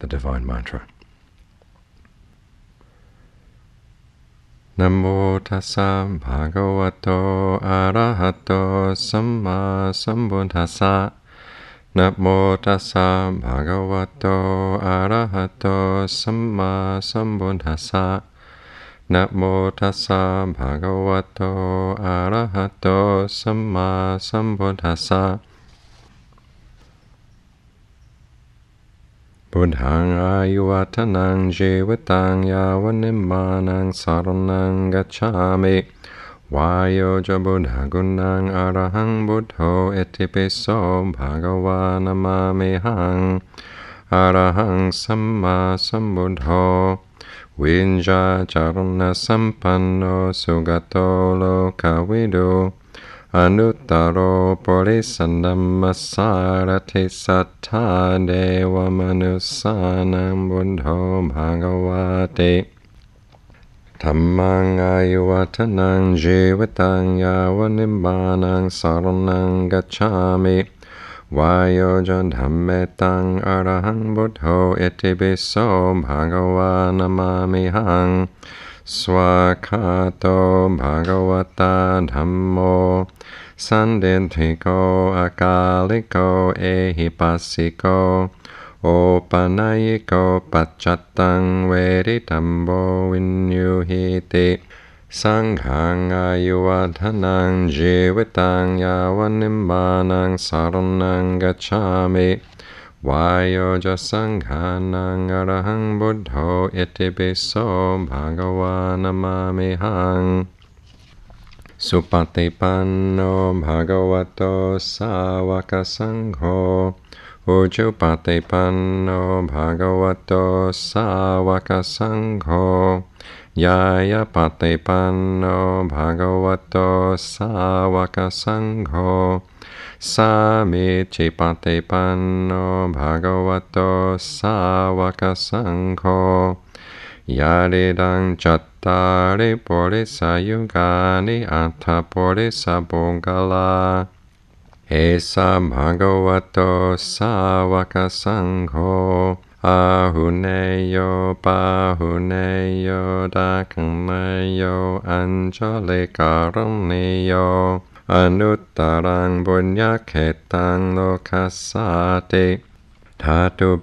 the divine mantra. Namo tassa bhagavato arahato samma sambuddhassa. Namo tassa bhagavato arahato samma sambuddhassa. Namo tassa bhagavato arahato samma sambuddhassa. Buddhang ayuvatanang jivatang yavanimmanang saranang gacchami. Vayoja buddha gunang arahang buddho etipiso bhagava namamihang. Arahang samma sambuddho. Vinja charana sampanno sugato lokavidu. Anuttaro purisanamma sarati sattha deva manusanam buddho bhagavate. Dhammang ayuvatanang jivatang yavanimmanang saranang gacchami. Vayoja dhammetang arahang buddho etipiso bhagava namamihang. Swakato bhagavata dhammo. Sandinthiko akaliko ehipassiko. Opanayiko pacchatang vedittambo vinyuhiti. Sanghang ayuvatanang jivatang yavanimmanang saranang gacchami. Vayoja sanghanang arahang buddho etipiso bhagava namamihang. Supatipanno bhagavato sāvaka saṅgho. Ujjupatipanno bhagavato sāvaka saṅgho. Yayapatipanno bhagavato sāvaka saṅgho. Samiccippatipanno bhagavato sāvaka saṅgho. Yadidang cattari purisa yugani atta purisa pungala. Esa bhagavato sāvaka saṅgho. Ahuneyo pahuneyo dakhaneyo anjalikaranneyo. Anuttarang bunyakhetang lokasate. Dhatu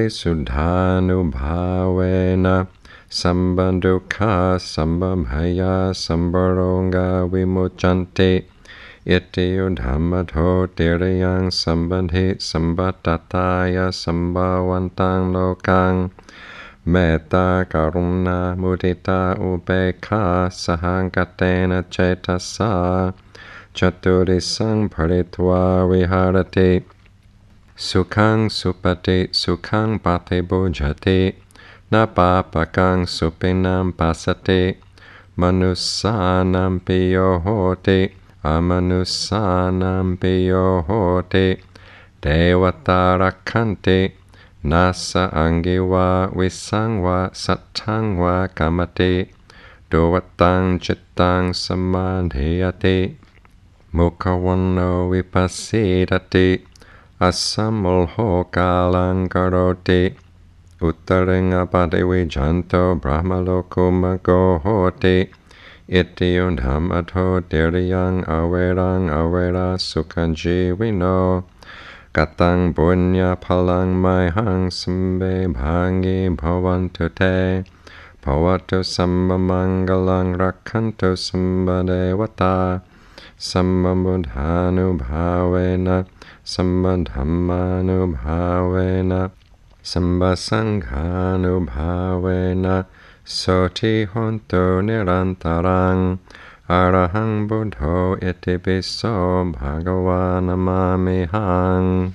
parisuddhanubhavena. Sambandukha sambamhaya sambaronga vimuchanti. Itiyo dhammato tiriyang sambandhi sambatataya sambhavantang lokang. Metta karuna mudita ubekha sahankatena cetasa. Chaturisang paritva viharati. Sukhang supati sukhang pati bhujati. Napapakang supinam pasati. Manusanam piyo hoti. Amanusanam piyo hoti. Devata rakhanti. Nasa angiva visangva sattangva kamati. Duvatang chittang samadhiyati. Mukhavanno vipassidati. Asamulho kalang karoti. Uttaringa pativijanto brahmaloko magohoti. Itiyo dhammato tiriyang averang avera sukhanjivino. Katang punya palang maihang sambe bhangi bhavantu te. Bhavatu samba mangalang rakhantu samba devata. Samba buddhanubhavena. Samba dhammanubhavena. Samba sanghanubhavena. Soti honto nirantarang. Arahang buddho etipiso bhagava namamihang.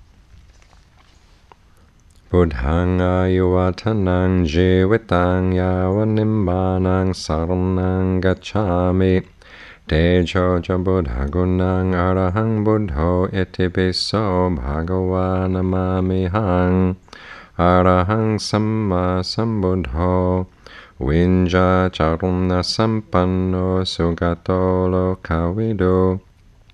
Buddhang ayuvatanang jivatang yavanimmanang saranang gacchami. Tejo ja buddha gunang arahang buddho etipiso bhagava namamihang. Arahang samma sambuddho. Vinja charuna sampanno sugato lokavidu.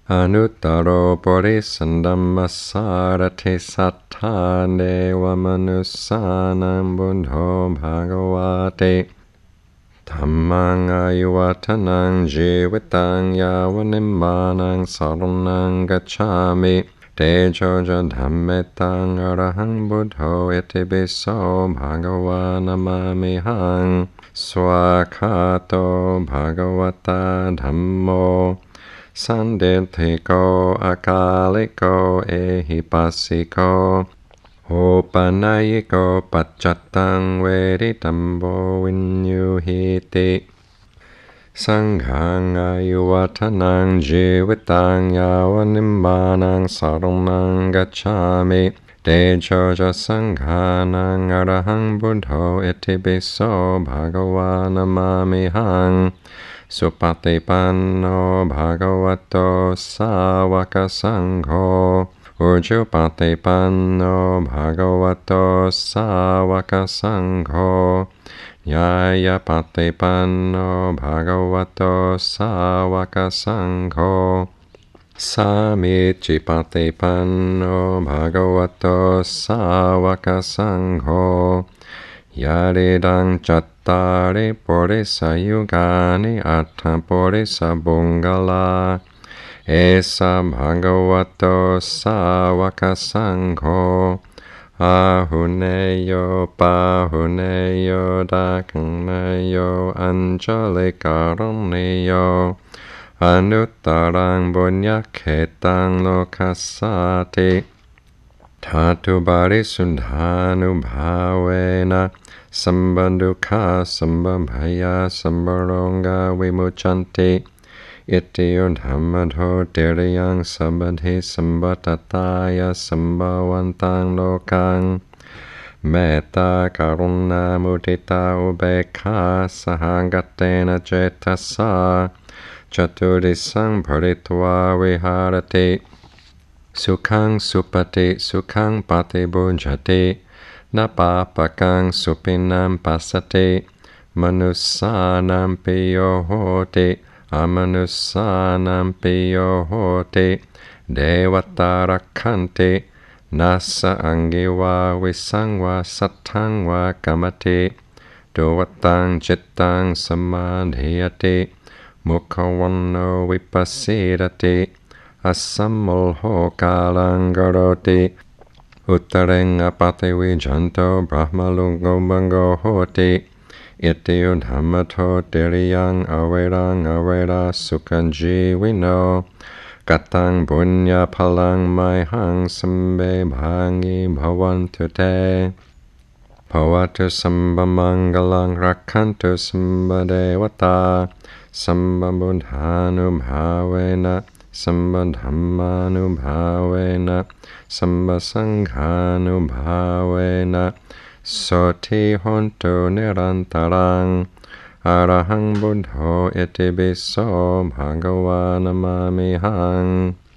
อนุตตโรปุริสันดัมมัสสารถิสัทธาเดวมนุสสานังบุญโธภากวาติธัมมังอายุวัฒนังชีวิตังยาวนิมมานังสรณังกัจฉามิเตโชจะธัมเมตังอรหังบุตโธเอติปิโสภะคะวานามามิหังสวากขาโตภะคะวตาธัมโมสันเดธิโกอากาลิโกเอหิปัสสิโกโอปนัยโกปัจจัตตังเวริตัมโบวินยูหิติสังฆังอายุวัฒนังชีวิตังยาวนิมมานังสรณังกัจฉามิเตโชจะสังฆานังอรหังบุตโธเอติปิโสภะคะวานามามิหังสุปฏิปันโนภะคะวะโตสาวกสังโฆอุจุปฏิปันโนภะคะวะโตสาวกสังโฆยายาปฏิปันโนภะคะวะโตสาวกสังโฆสามิจิปฏิปันโนภะคะวะโตสาวกสังโฆยาริดังจัตตาริปุริสยุกานิอัตถปุริสบุงกลาเอสะภะคะวะโตสาวกสังโฆอาหุเนโยปาหุเนโยดาคังเนโยอัญจลิการุเนโยอนุตตรังบุญญเขตังโลคัสสติธาตุบาริสุทธานุภาเวนะสัมบันดุขาสัมบัมภยาสัมบรองกาวิมุจจันติอิติโยธรรมโทเตริยังสัมบัติสัมบัตตายาสัมบาวันตังโลกังเมตตากรุณามุทิตาอุเบกขาสหังกัตเตนะเจตัสสะจตุริสังภริตวาวิหารติสุขังสุปฏิสุขังปฏิบุญจตินาปาปะกังสุปินัมปัสสติมนุสสานัมปิโยโหติอมนุสสานัมปิโยโหติเดวตารักขันตินัสสะอังกิวาวิสังวาสัทธังวากรรมติโดวตังจิตตังสมาธิยติมุขวันโนวิปัสสิรติอัสสัมโมโหกาลังกโรติอุตเรงอปาติวิจันโตบรหมลุงโกมังโกโหติอิติยุธรรมโทเตริยังอเวรังอเวราสุขันจีวิโนกัตตังบุญญาพลังไมหังสัมเบภังิภวันตุเตภวตุสัมบมังกลังรักขันตุสัมบเดวตาสัมบบุญหานุภาเวนะสัมบธัมมานุภาเวนะสัมบสังฆานุภาเวนะโสทิหนตุนิรันตรังอรหังบุตโธเอติปิโสภะคะวานามามิหัง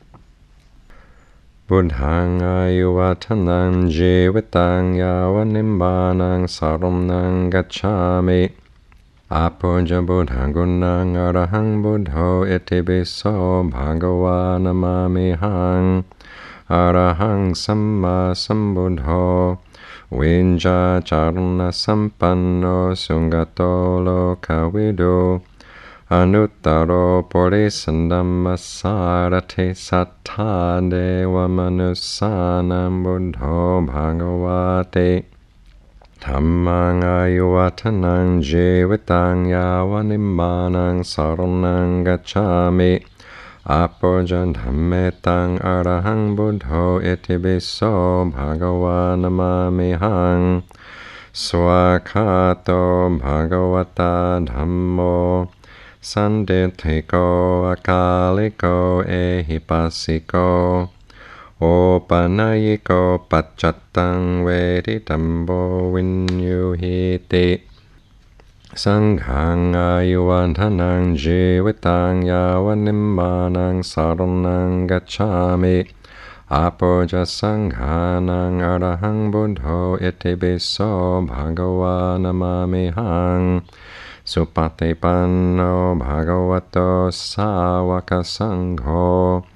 บุตถังอายุวัฒนังชีวิตังยาวนิมบานังสรณังกัจฉามิอาปุจจบุตถังกุณังอรหังบุตโธเอติปิโสภะคะวานามามิหังอรหังสัมมาสัมพุทโธวิญญาจารณสัมปันโนสุงกโตโลกวิดูอนุตตโรปุริสันดัมมัสสารถิสัทธาเดวมนุสสานัมบุตโธภะคะวาติธัมมังอายุวัฒนังชีวิตังยาวนิมมานังสรณังกัจฉามิอาปุจธัมเมตังอรหังบุตโธเอติปิโสภะคะวานามามิหังสวากขาโตภะคะวตาธัมโมสันเดธิโกอากาลิโกเอหิปัสสิโกโอปนัยโกปัจจัตตังเวริตัมโบวินยูหิติสังฆังอายุวันทนังชีวิตังยาวนิมมานังสรณังกัจฉามิอาปุจจสังฆานังอรหังบุตโธเอติปิโสภะคะวานามามิหังสุปฏิปันโนภะคะวะโตสาวกสังโฆ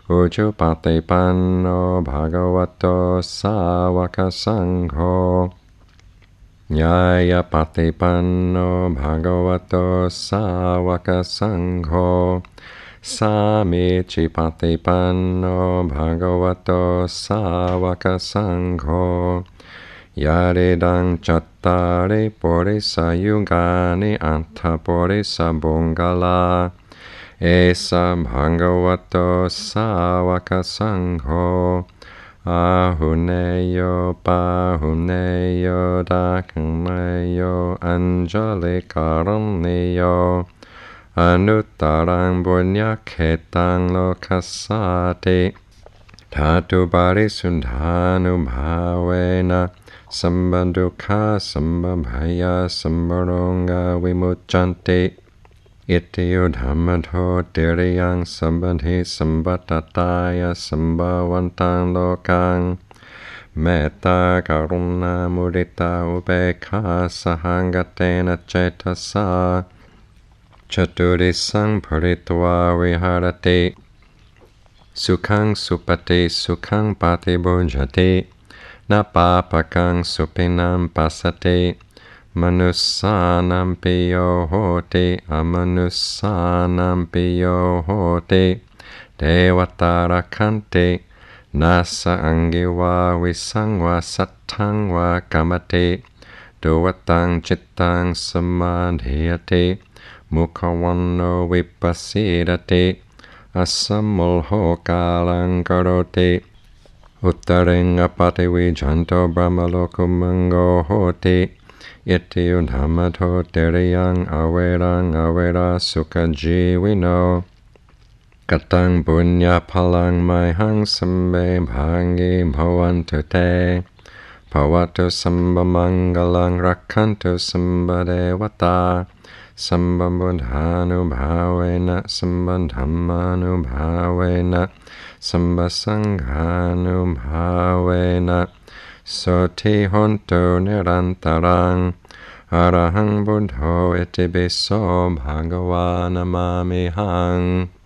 อุจุปฏิปันโนภะคะวะโตสาวกสังโฆญาญาปฏิปันโนภะคะวะโตสาวกสังโฆสามิจิปฏิปันโนภะคะวะโตสาวกสังโฆยาเรดังจัตตาริปุริสายุกานิอัตถปุริสบุงกลาเอสัมภะคะวะโตสาวกสังโฆอาหุเนโยปาหุเนโยดาคังเนโยอัญจลิการุณโยอนุตตรังบุญญาเขตังโลกัสสาติธาตุปาริสุทธานุภาเวนะสัมบันตุฆาสัมบัพยาสัมบรองกาวิมุจจันติอิติโยธรรมโทติริยังสัมบันทิสัมปัตตายาสัมบาวันตังโลกังเมตตากรุณามุริตาอุเบกขาสหังกเตนะเจตสาจตุริสังภริตวาวิหารติสุขังสุปฏิสุขังปฏิบุญจตินาปาปะกังสุปินัมปัสสติมนุสสานัมปิโยโหติอมนุสสานัมปิโยโหติเทวตาราคันตินาสอังกิวาวิสังวาสัทธังวากรรมติดุวตังจิตตังสมาธิยติมุขวันโนวิปัสสิรติอัสสมุลโหกาลังกโรติอุตเริงอปติวิจันโตบรมโลกุมังโกโหติอิติยุธรรมโทเตริยังอเวรังอเวราสุขจีวิโนกตังบุญญาพลังไมหังสัมเบภังกิภวันตุเตภวตุสัมบมังกลังรักขันตุสัมบเดวตาสัมบัมบุทานุภาเวนะสัมบันธรรมานุภาเวนะสัมบสังฆานุภาเวนะโสทิหนตุนิรันตรังอรหังบุตโธอิติปิโสภะคะวานะมามิหัง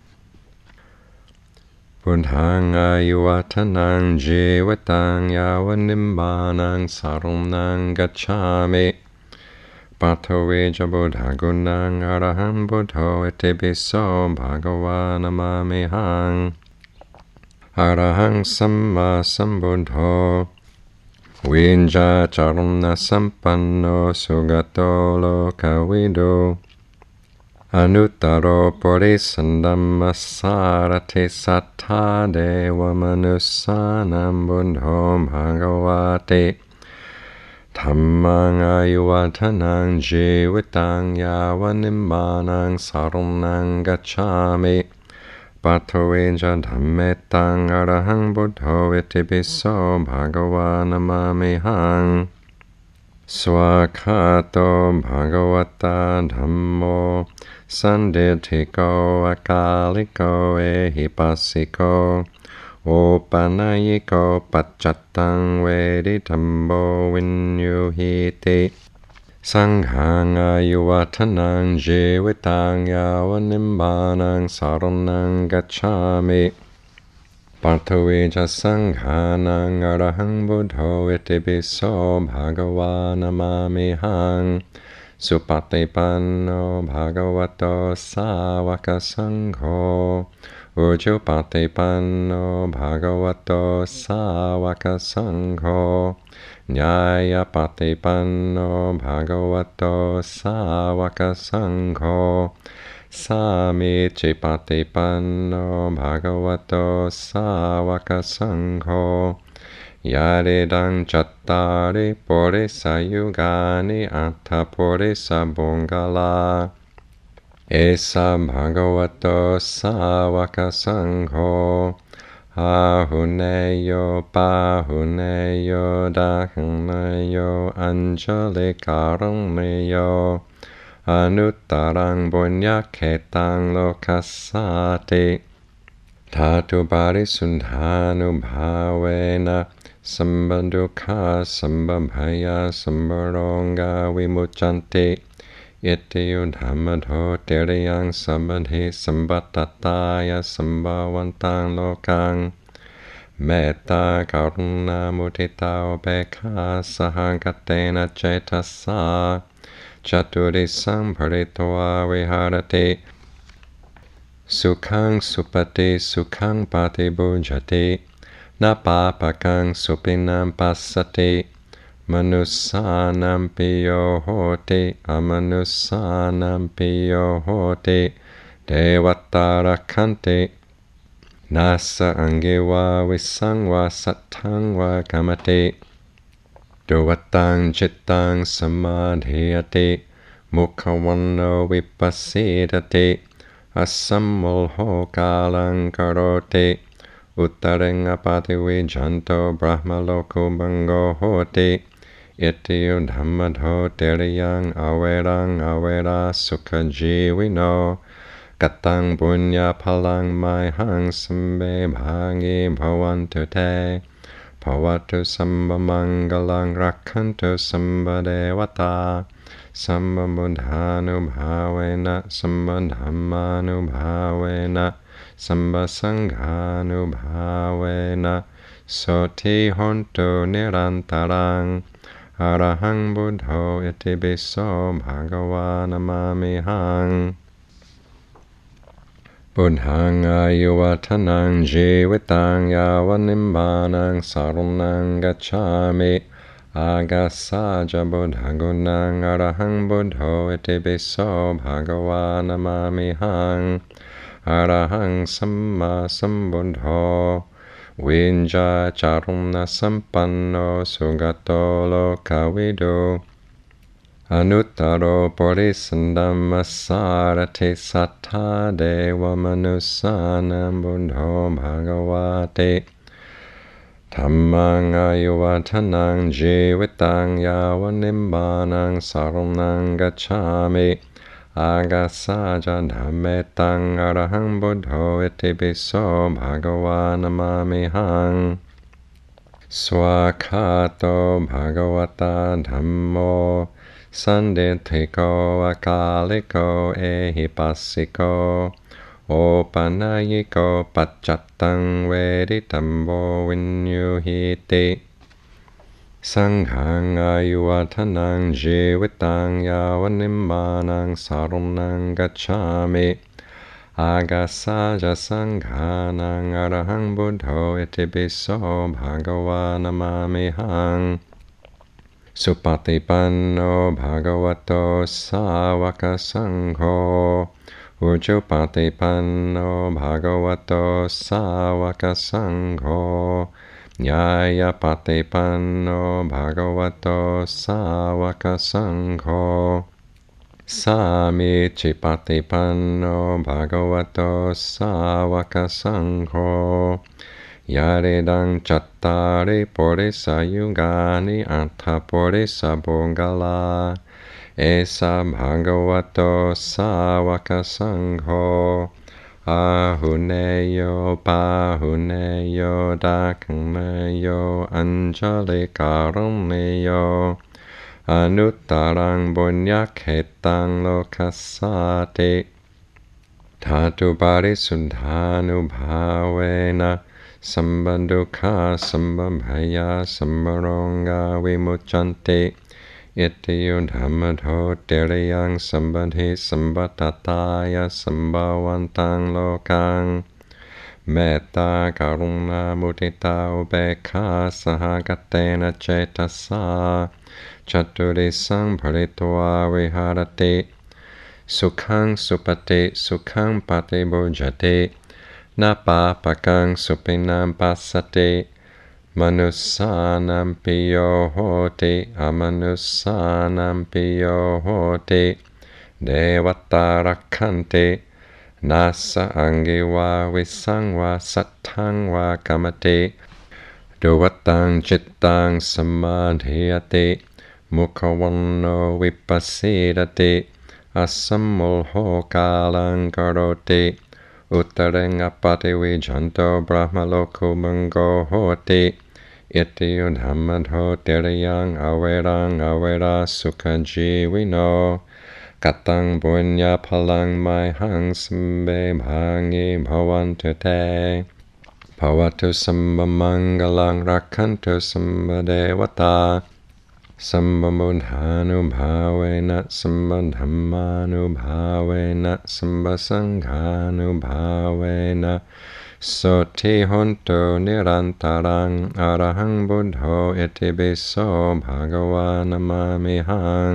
พุทธังอายุวัฒนังชีวิตังยาวนิมบานังสารุนังกัจฉามิปัทเวจบุทธากุณังอรหังบุตโธอิติปิโสภะคะวานะมามิหังอรหังสัมมาสัมพุทโธวิญญาจารุณสัมปันโนสุกโตโลกวิดูอนุตตรปุริสันดัมมัสสารทิสัทธาเดวมนุสสานัมบุญโธภะคะวาติธัมมังอายุวัฒนังชีวิตังยาวนิมบานังสารุนังกัจฉามิปัทเวจะธัมเมตังอรหังบุตโธอิติปิโสภะคะวานะมามิหังสวากขาโตภะคะวตาธัมโมสันเดธิโกอากาลิโกเอหิปัสสิโกโอปานายิโกปัจจัตตังเวดิธัมโมวินยูหิติสังฆังอายุวัฒนังชีวิตังยาวนิมบานังสารุนังกัจฉามิปัทเวจะสังฆานังอรหังบุตโธอิติปิโสภะคะวานะมามิหังสุปฏิปันโนภะคะวะโตสาวกสังโฆอุจุปฏิปันโนภะคะวะโตสาวกสังโฆญาญาปฏิปันโนภะคะวะโตสาวกสังโฆสามิจิปฏิปันโนภะคะวะโตสาวกสังโฆยาเรดังจัตตาริปุริสายุกานิอัตถปุริสบุงกลาเอสัมภะคะวะโตสาวกสังโฆอาหุเนโยปาหุเนโยดาคังเนโยอัญจลิการุณโยอนุตตรังบุญญาเขตังโลกัสสาติธาตุปาริสุทธานุภาเวนะสัมบันตุฆาสัมบัพยาสัมบรองกาวิมุจจันติอิติยุธรรมโทเตริยังสัมปทิสัมปัตตตายะสัมภาวันตังโลกังเมตตากรุณามุทิตาอุเบกขาสหังคเตนะเจตัสสะจตุริสัมภริตวาวิหารติสุขังสุปฏิสุขังปฏิบุญจตินาปาปะกังสุปินัมปัสสติมนุสสานัมปิโยโหติอมนุสสานัมปิโยโหติเทวตารักขันตินาสะอังเกวาวิสังวาสัทธังวากามติดุวัตตังจิตตังสมาธิยติมุขวันโนวิปัสสิตติอัสสัมโมโหกาลังกโรติอุตตรังอปาติวิจันโตบรหมโลกุบังโกโหติอิติยุธรรมโทเตริยังอเวรังอเวราสุขจีวิโนกตังปุญญาพลังไมหังสัมเบภางิภวันตุเตภวตุสัมบมังกลังรักขันตุสัมบเดวตาสัมบุทธานุภาเวนะสัมบุธัมมานุภาเวนะสัมบสังฆานุภาเวนะโสทิหนตุนิรันตรังอรหังบุตโธอิติปิโสภะคะวานะมามิหังบุญหังอายุวัฒนังชีวิตังยาวันนิมบานังสารนังกัจฉามิอากัสสะจะบุญกุณังอรหังบุตโธอิติปิโสภะคะวานะมามิหังอรหังสัมมาสัมพุทโธวิญญาจารุณสัมปันโนสุขโตโลกวิดูอนุตตโรปุริสันดัมมัสสารทิสัทธาเดวมนุสสานัมบุญโธภะคะวาติธัมมังอายุวัฒนังชีวิตังยาวันนิมบานังสารนังกัจฉามิอากัสสะจะธัมเมตังอรหังบุตโธอิติปิโสภะคะวานะมามิหังสวากขาโตภะคะวตาธัมโมสันเดธิโกอากาลิโกเอหิปัสสิโกโอปัญญิโกปัจจัตตังเวดิตัมโบวินยูหิติสังฆังอายุวัฒนังชีวิตังยาวันนิมบานังสารนังกัจฉามิอากัสสะจะสังฆานังอรหังบุตโธอิติปิโสภะคะวานะมามิหังสุปฏิปันโนภะคะวะโตสาวกสังโฆอุจุปฏิปันโนภะคะวะโตสาวกสังโฆญาญาปฏิปันโนภะคะวะโตสาวกสังโฆสามิจิปฏิปันโนภะคะวะโตสาวกสังโฆยาเรดังจัตตาริปุริสายุกานิอัตถปุริสโภกลาเอสะภะคะวะโตสาวกสังโฆอาหุเนโยปาหุเนโยดาคังเนโยอัญจลิการุเนโยอนุตตรังบุญญาเขตังโลคัสสาติธาตุปาริสุทธานุภาเวนะสัมบันดุขาสัมบัมภยาสัมบรองกาวิมุจจันติอิติยุธรรมโทเตริยังสัมบันทิสัมปัตตตายะสัมภาวันตังโลกังเมตตากรุณามุทิตาอุเบกขาสหกเตนะเจตัสสะจตุริสังภริตวาวิหารติสุขังสุปฏิสุขังปฏิบุญจตินาปาปะกังสุปินัมปัสสติมนุสสานัมปิโยโหติอมนุสสานัมปิโยโหติเดวตารักขันตินาสะอังเกวาวิสังวาสัทธังวากามติดุวัตตังจิตตังสมาธิยติมุขวันโนวิปัสสิตติอัสสัมโมโหกาลังกโรติอุตตรังอปาติวิจันโตบรหมโลกุมังโกโหติอิติยุธรรมโทเตริยังอเวรังอเวราสุขจีวิโนกตังบุญญาพลังไมหังสัมเบภังิภวันตุเตภวตุสัมบมังกลังรักขันตุสัมบเดวตาสัมบบุญหานุภาเวนะสัมบธัมมานุภาเวนะสัมบสังฆานุภาเวนะโสทิหนตุนิรันตรังอรหังบุตโธอิติปิโสภะคะวานะมามิหัง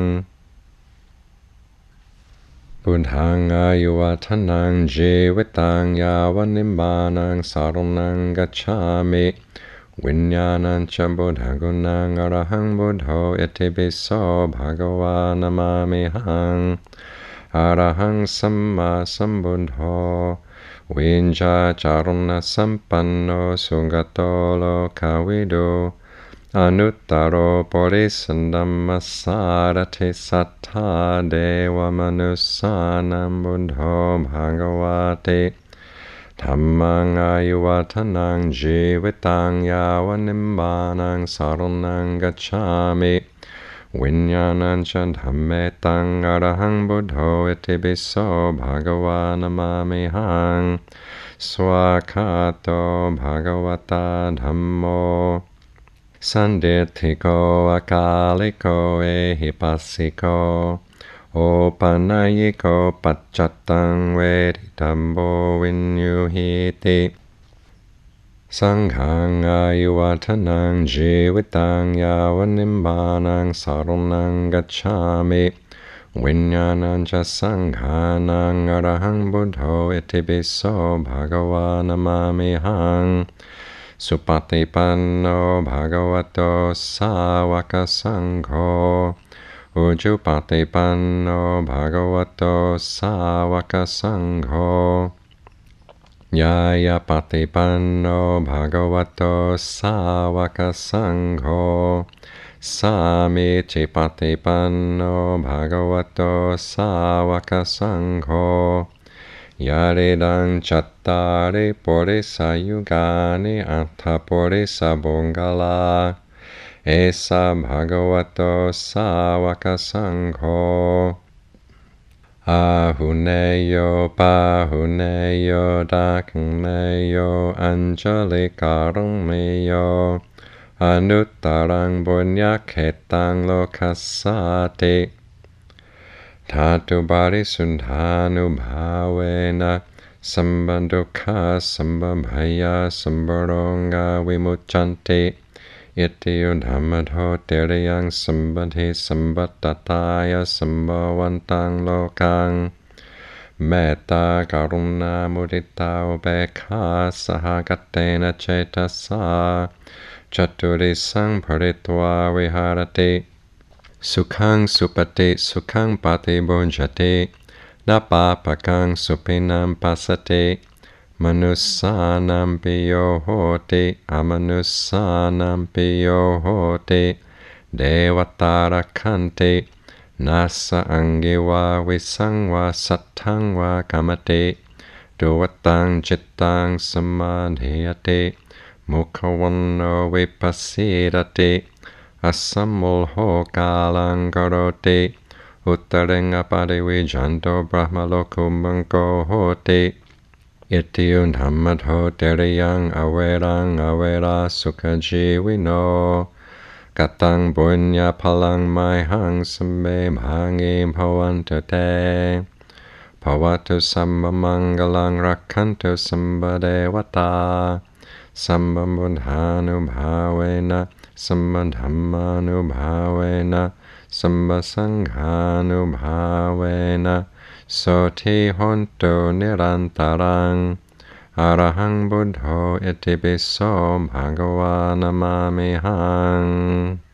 พุทธังอายุวัฒนังชีวิตังยาวันนิมบานังสารนังกัจฉามิวิญญาณัญชบุทธกุณังอรหังบุตโธอิติปิโสภะคะวานะมามิหังอรหังสัมมาสัมพุทโธวิญญาจารณะสัมปันโนสุกโตโลกาวิโดอนุตตโรปุริสันดัมมัสสารถิสัทธาเดวมนุสสานัมบุทโธภะคะวะติธัมมังอายุวัฒนังชีวิตังยาวันนิมบานังสารนังกัจฉามิวิญญาณัญชธัมเมตังอรหังบุตโธอิติปิโสภะคะวานะมามิหังสวากขาโตภะคะวตาธัมโมสันเดธิโกอากาลิโกเอหิปัสสิโกโอปัญญิโกปัจจตังเวทิตัมโบวินยูหิติสังฆังอายุวัฒนังชีวิตังยาวันนิมบานังสารนังกัจฉามิวิญญาณัญชสังฆานังอรหังบุตโธอิติปิโสภะคะวานะมามิหังสุปฏิปันโนภะคะวะโตสาวกสังโฆอุจุปฏิปันโนภะคะวะโตสาวกสังโฆยายาปฏิปันโนภะคะวะโตสาวกสังโฆสามิจิปฏิปันโนภะคะวะโตสาวกสังโฆยาริดังจัตตาริปุริสายุกานิอัตถปุริสบุงกลาเอสะภะคะวะโตสาวกสังโฆอาหุเนโยปาหุเนโยดาคังเนโยอัญจลิการุเมโยอนุตตรังบุญญาเขตังโลคัสสาติธาตุบริสุทธานุภาเวนะสัมบันตุคาสัมบภยาสัมบรองาวิมุจจันติอิติยุธรรมโทเตระยังสัมปทิสัมปัตตตายะสัมภวันตังโลกังเมตตากรุณามุทิตาอุเบกขาสหกัตเตนะเจตสาจตุริสังภริตวาวิหารติสุขังสุปฏิสุขังปฏิบุญจตินาปาปะกังสุปินัมปัสสติมนุสสานัมปิโยโหติอมนุสสานัมปิโยโหติเดวตารักขันตินัสสะอังกิวาวิสังวาสัทธังวากามติดุวตังจิตตังสมาธิยติมุขวันโนวิปัสสิรติอัสสัมมุลโหกาลังกโรติอุตเรงอปาริวิจันโตบรหมโลกุมังโกโหติอิติยุธรรมโทเตระยังอเวรังอเวราสุขจีวิโนกตังบุญญาพลังไมหังสมเบภังิภวันตุเตภวตุสัมมังกลังรักขันตุสัมบเดวตาสัมบุญหานุภาเวนะสัมธัมมานุภาเวนะสัมสังฆานุภาเวนะโสทิหนตุนิรันตรังอรหังบุตโธอิติปิโสภะคะวานะมามิหัง